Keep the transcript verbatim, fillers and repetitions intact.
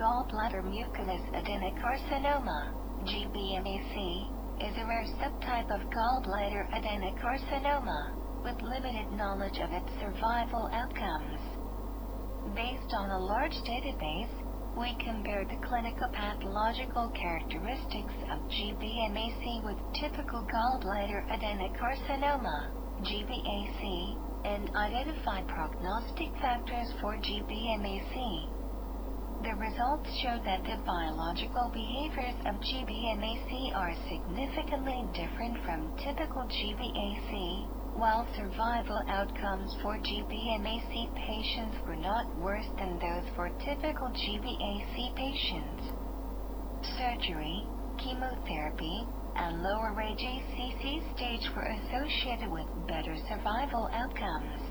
gallbladder mucinous adenocarcinoma, G B M A C, is a rare subtype of gallbladder adenocarcinoma, with limited knowledge of its survival outcomes. Based on a large database, we compared the clinical pathological characteristics of G B M A C with typical gallbladder adenocarcinoma, G B A C, and identified prognostic factors for G B M A C. The results showed that the biological behaviors of G B M A C are significantly different from typical G B A C, while survival outcomes for G B M A C patients were not worse than those for typical G B A C patients. Surgery, chemotherapy, and lower A J C C stage were associated with better survival outcomes.